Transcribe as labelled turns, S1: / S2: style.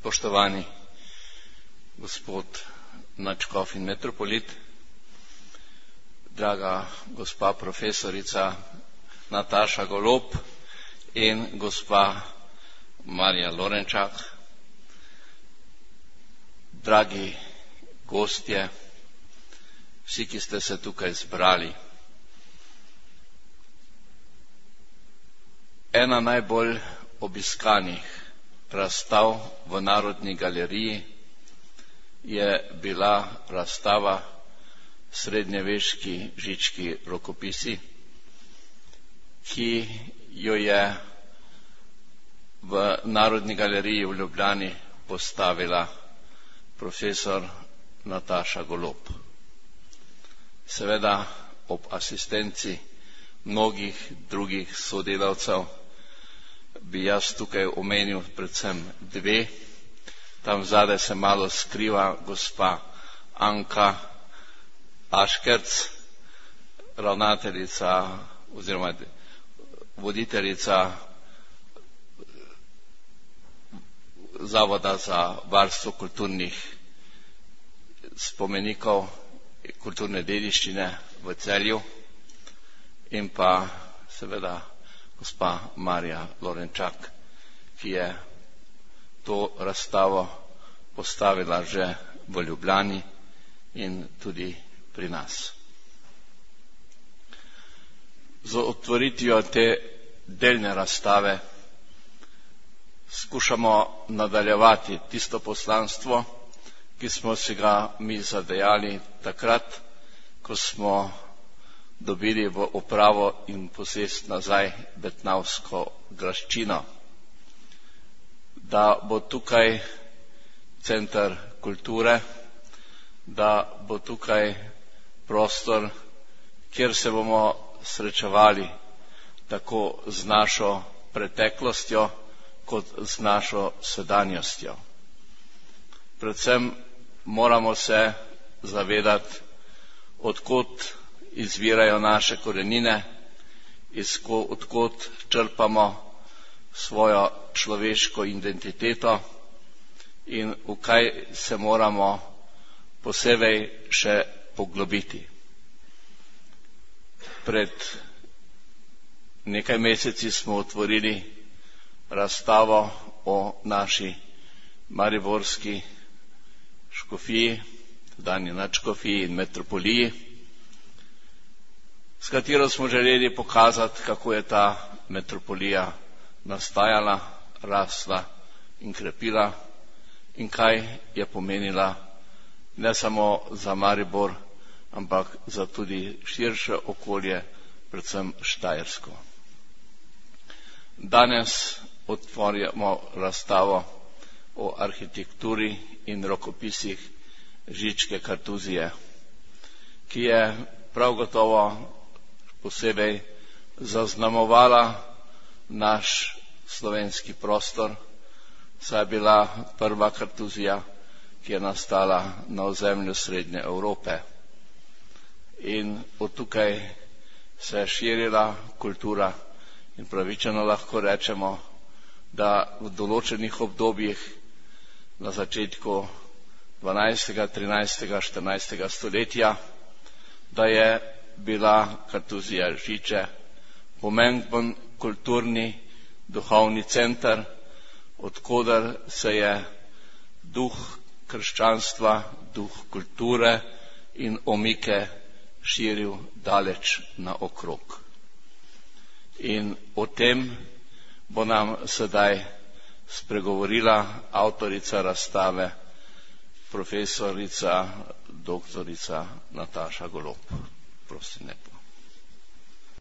S1: Spoštovani gospod nadškof in metropolit, draga gospa profesorica Nataša Golob in gospa Marija Lorenčak, dragi gostje, vsi, ki ste se tukaj zbrali. Ena najbolj obiskanih razstav v Narodni galeriji je bila razstava Srednjeveški žički rokopisi, ki jo je v Narodni galeriji v Ljubljani postavila profesor Nataša Golob. Seveda ob asistenci mnogih drugih sodelavcev. Bi jaz tukaj omenil predvsem dve. Tam zadaj se malo skriva gospa Anka Aškerc, ravnateljica oziroma voditeljica Zavoda za varstvo kulturnih spomenikov kulturne dediščine v Celju in pa seveda gospa Marija Lorenčak, ki je to razstavo postavila že v Ljubljani in tudi pri nas. Z otvoritvijo te delne razstave skušamo nadaljevati tisto poslanstvo, ki smo si ga mi zadejali takrat, ko smo dobili v upravo in posest nazaj Betnavsko graščino, da bo tukaj center kulture, da bo tukaj prostor, kjer se bomo srečevali tako z našo preteklostjo kot z našo sedanjostjo. Predvsem moramo se zavedati, od kod izvirajo naše korenine, od kod črpamo svojo človeško identiteto in v kaj se moramo posebej še poglobiti. Pred nekaj meseci smo otvorili razstavo o naši mariborski škofiji, tedanji nadškofiji in metropoliji, s katero smo želeli pokazati, kako je ta metropolija nastajala, rasla in krepila in kaj je pomenila ne samo za Maribor, ampak za tudi širše okolje, predvsem Štajersko. Danes otvarjamo razstavo o arhitekturi in rokopisih Žičke kartuzije, ki je prav gotovo posebej zaznamovala naš slovenski prostor, saj je bila prva kartuzija, ki je nastala na ozemlju Srednje Evrope. In od tukaj se je širila kultura in pravičeno lahko rečemo, da v določenih obdobjih na začetku 12., 13., 14. stoletja, da je bila kartuzija Žiče pomemben kulturni, duhovni center, od koder se je duh krščanstva, duh kulture in omike širil daleč naokrog. In o tem bo nam sedaj spregovorila avtorica razstave, profesorica, doktorica Nataša Golob. Prosim lepo.